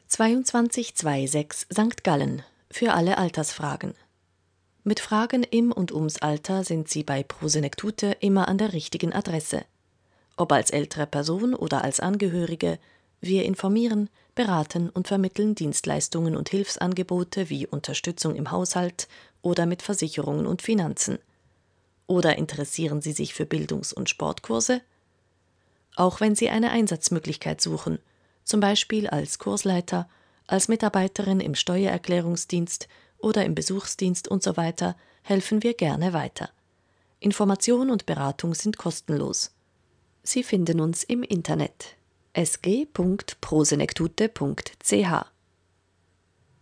2226 St. Gallen für alle Altersfragen. Mit Fragen im und ums Alter sind Sie bei Pro Senektute immer an der richtigen Adresse. Ob als ältere Person oder als Angehörige, wir informieren, beraten und vermitteln Dienstleistungen und Hilfsangebote wie Unterstützung im Haushalt oder mit Versicherungen und Finanzen. Oder interessieren Sie sich für Bildungs- und Sportkurse? Auch wenn Sie eine Einsatzmöglichkeit suchen, zum Beispiel als Kursleiter, als Mitarbeiterin im Steuererklärungsdienst oder im Besuchsdienst usw., helfen wir gerne weiter. Information und Beratung sind kostenlos. Sie finden uns im Internet sg.prosenektute.ch.